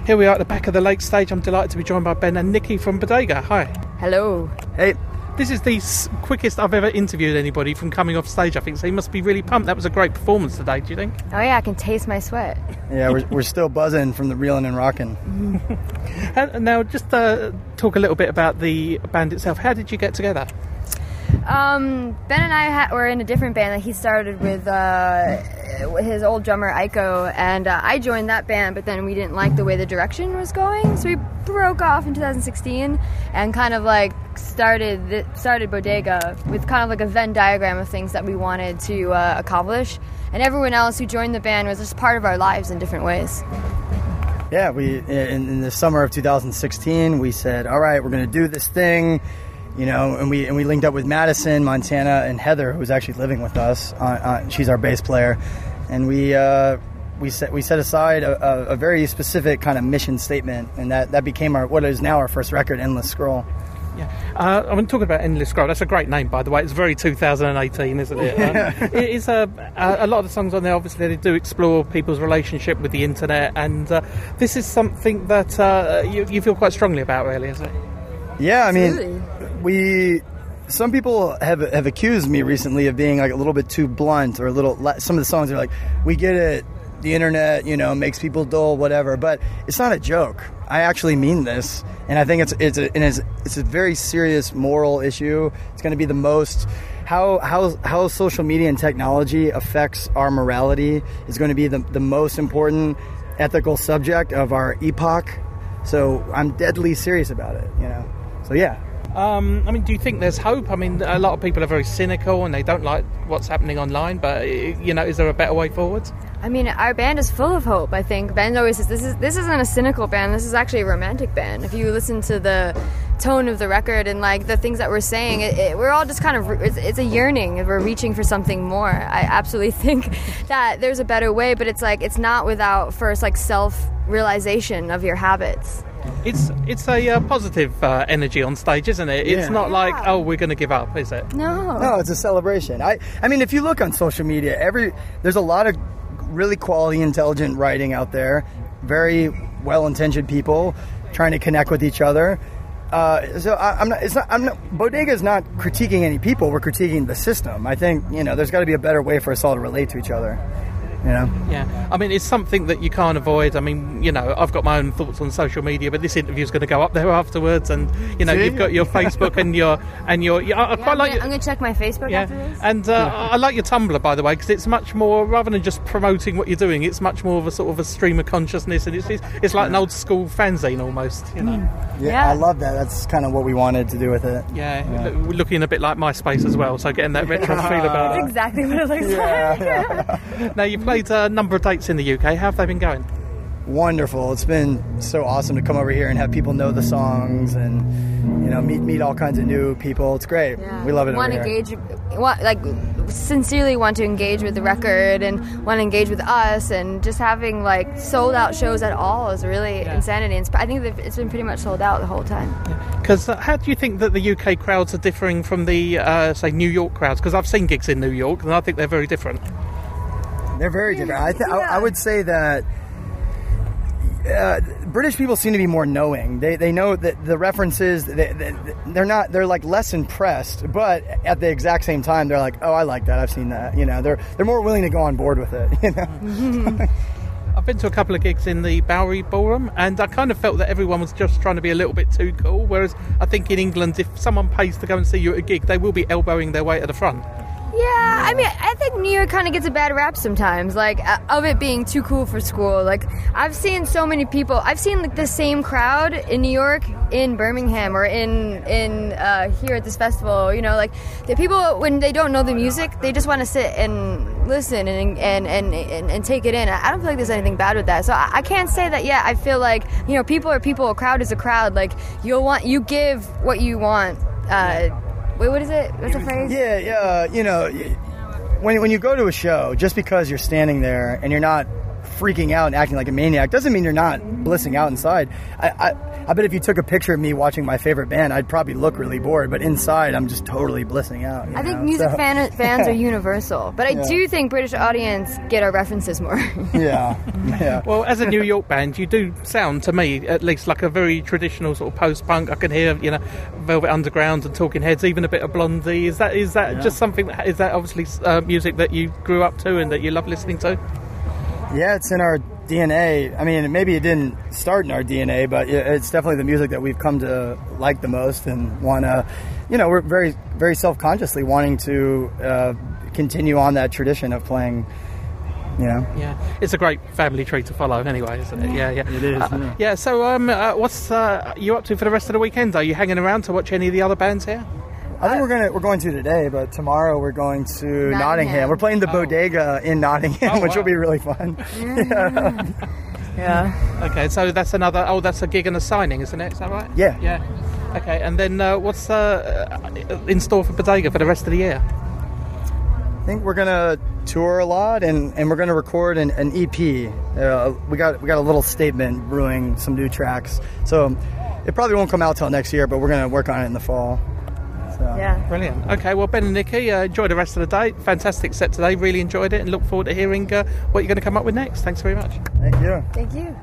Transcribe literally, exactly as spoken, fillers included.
Here we are at the back of the lake stage. I'm delighted to be joined by Ben and Nikki from Bodega. Hi. Hello. Hey. This is the s- quickest I've ever interviewed anybody from coming off stage, I think, so you must be really pumped. That was a great performance today, do you think? Oh yeah, I can taste my sweat. Yeah, we're, we're still buzzing from the reeling and rocking. And now, just uh, talk a little bit about the band itself. How did you get together? Um, Ben and I ha- were in a different band that he started with uh, his old drummer Aiko, and uh, I joined that band, but then we didn't like the way the direction was going, so we broke off in two thousand sixteen and kind of like started th- started Bodega with kind of like a Venn diagram of things that we wanted to uh, accomplish, and everyone else who joined the band was just part of our lives in different ways. Yeah, we in, in the summer of two thousand sixteen, we said, all right, we're going to do this thing. You know, and we and we linked up with Madison, Montana, and Heather, who was actually living with us. Uh, uh, she's our bass player, and we uh, we set we set aside a, a, a very specific kind of mission statement, and that, that became our what is now our first record, Endless Scroll. Yeah, uh, I'm talking about Endless Scroll. That's a great name, by the way. It's very two thousand eighteen, isn't it? Um, it is a, a, a lot of the songs on there. Obviously, they do explore people's relationship with the internet, and uh, this is something that uh, you, you feel quite strongly about, really, isn't it? Yeah, I mean, Really? we. Some people have have accused me recently of being like a little bit too blunt, or a little. Some of the songs are like, "We get it, the internet, you know, makes people dull, whatever." But it's not a joke. I actually mean this, and I think it's it's a and it's, it's a very serious moral issue. It's going to be the most how how how social media and technology affects our morality is going to be the the most important ethical subject of our epoch. So I'm deadly serious about it, you know. So yeah. Um, I mean, do you think there's hope? I mean, a lot of people are very cynical and they don't like what's happening online, but, you know, is there a better way forward? I mean, our band is full of hope, I think. Ben always says, this is this isn't a cynical band, this is actually a romantic band. If you listen to the tone of the record and, like, the things that we're saying, it, it, we're all just kind of, it's, it's a yearning. We're reaching for something more. I absolutely think that there's a better way, but it's, like, it's not without first, like, self-realization of your habits. It's it's a uh, positive uh, energy on stage, isn't it? It's Yeah. not like, Yeah. oh, we're going to give up, is it? No. No, it's a celebration. I I mean, if you look on social media, every there's a lot of really quality, intelligent writing out there. Very well-intentioned people trying to connect with each other. Uh, so I, I'm not. It's not. I'm not. Bodega is not critiquing any people. We're critiquing the system. I think you know there's got to be a better way for us all to relate to each other. You know? Yeah, I mean, it's something that you can't avoid. I mean, you know, I've got my own thoughts on social media, but this interview's going to go up there afterwards, and you know, See? you've got your Facebook and your and your. Yeah, I, I Yeah, quite I'm, like. gonna, your, I'm gonna check my Facebook yeah, after this. and uh, I like your Tumblr, by the way, because it's much more rather than just promoting what you're doing. It's much more of a sort of a stream of consciousness, and it's it's, it's like an old school fanzine almost. You know. Yeah, Yeah. I love that. That's kind of what we wanted to do with it. Yeah, yeah. We're looking a bit like MySpace as well, so getting that retro feel about That's exactly what it looks Yeah, like. it. Now, you've played a number of dates in the U K. How have they been going? Wonderful. It's been so awesome to come over here and have people know the songs and you know meet meet all kinds of new people. It's great. Yeah. We love it Want over to here. engage, want, like sincerely want to engage with the record and want to engage with us, and just having like sold out shows at all is really Yeah. insanity. And I think that it's been pretty much sold out the whole time. Because uh, how do you think that the U K crowds are differing from the, uh, say, New York crowds? Because I've seen gigs in New York, and I think they're very different. They're very different. I, th- I, Yeah. I would say that uh, British people seem to be more knowing. They they know that the references. They, they, they're not. They're like less impressed, but at the exact same time, they're like, oh, I like that. I've seen that. You know, they're they're more willing to go on board with it. You know. I've been to a couple of gigs in the Bowery Ballroom, and I kind of felt that everyone was just trying to be a little bit too cool, whereas I think in England, if someone pays to go and see you at a gig, they will be elbowing their way to the front. Yeah, I mean, I think New York kind of gets a bad rap sometimes, like, uh, of it being too cool for school. Like, I've seen so many people, I've seen, like, the same crowd in New York, in Birmingham, or in, in uh, here at this festival, you know, like, the people, when they don't know the music, they just want to sit and listen and and, and, and and take it in. I don't feel like there's anything bad with that. So I, I can't say that, yeah, I feel like, you know, people are people, a crowd is a crowd. Like, you'll want, you give what you want, uh, wait, what is it? What's the phrase? Yeah, yeah. You know, when when you go to a show, just because you're standing there and you're not freaking out and acting like a maniac doesn't mean you're not blissing out inside. I, I I bet if you took a picture of me watching my favorite band, I'd probably look really bored, but inside I'm just totally blissing out. I think know? music so, fan, fans are universal, but I Yeah. do think British audience get our references more. yeah, yeah. Well, as a New York band, you do sound to me, at least, like a very traditional sort of post-punk. I can hear, you know, Velvet Underground and Talking Heads, even a bit of Blondie. Is that is that Yeah. just something? That, is that obviously uh, music that you grew up to and that you love listening to? Yeah, it's in our D N A. I mean, maybe it didn't start in our D N A, but it's definitely the music that we've come to like the most and want to, you know, we're very, very self-consciously wanting to uh, continue on that tradition of playing, you know. Yeah, it's a great family tree to follow anyway, isn't it? Yeah, yeah. It is, Uh, yeah. yeah, so um, uh, what's uh, you up to for the rest of the weekend? Are you hanging around to watch any of the other bands here? I think we're gonna we're going to today, but tomorrow we're going to Nottingham. Nottingham. We're playing the Oh. Bodega in Nottingham, Oh, which wow. will be really fun. Yeah. Okay, so that's another. Oh, that's a gig and a signing, isn't it? Is that right? Yeah. Yeah. Okay, and then uh, what's uh, in store for Bodega for the rest of the year? I think we're gonna tour a lot, and, and we're gonna record an, an E P. Uh, we got we got a little statement brewing, some new tracks. So it probably won't come out till next year, but we're gonna work on it in the fall. So. Yeah. Brilliant. Okay, well, Ben and Nikki, uh, enjoy the rest of the day. Fantastic set today. Really enjoyed it, and look forward to hearing uh, what you're going to come up with next. Thanks very much. Thank you. Thank you.